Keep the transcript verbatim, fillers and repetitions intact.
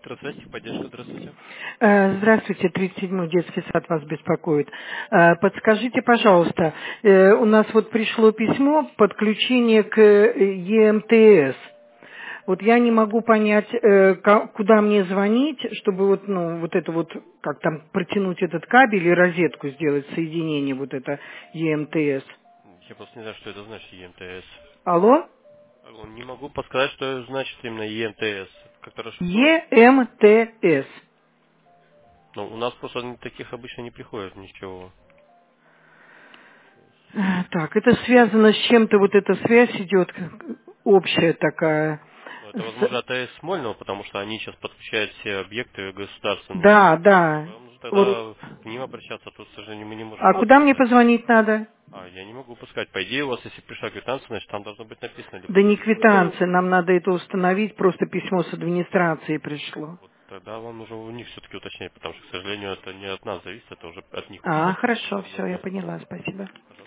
Электросвязь, поддержка, здравствуйте. Э, Здравствуйте, тридцать седьмой детский сад вас беспокоит. Э, Подскажите, пожалуйста, э, у нас вот пришло письмо подключение к э, Е М Т С. Вот я не могу понять, э, ка- куда мне звонить, чтобы вот, ну, вот это вот, как там, протянуть этот кабель и розетку сделать, соединение вот это Е М Т С. Я просто не знаю, что это значит Е М Т С. Алло? Не могу подсказать, что значит именно Е М Т С. Который что? Е М Т С. Ну, у нас просто таких обычно не приходит ничего. Э, Так, это связано с чем-то, вот эта связь идет как общая такая. Ну, это, С- возможно, А Т С Смольного, потому что они сейчас подключают все объекты государственные. Да, да. Вам нужно Вот. тогда к ним обращаться, тут, к сожалению, мы не можем А ничего куда мне сказать. позвонить надо? А, я не могу пускать. По идее, у вас, если пришла квитанция, значит, там должно быть написано, либо Да не реквизиты. квитанция, нам надо это установить, просто письмо с администрации пришло. Вот тогда вам нужно у них все-таки уточнять, потому что, к сожалению, это не от нас зависит, это уже от них А, уточнять. хорошо, Вам все, я нужно. поняла, спасибо.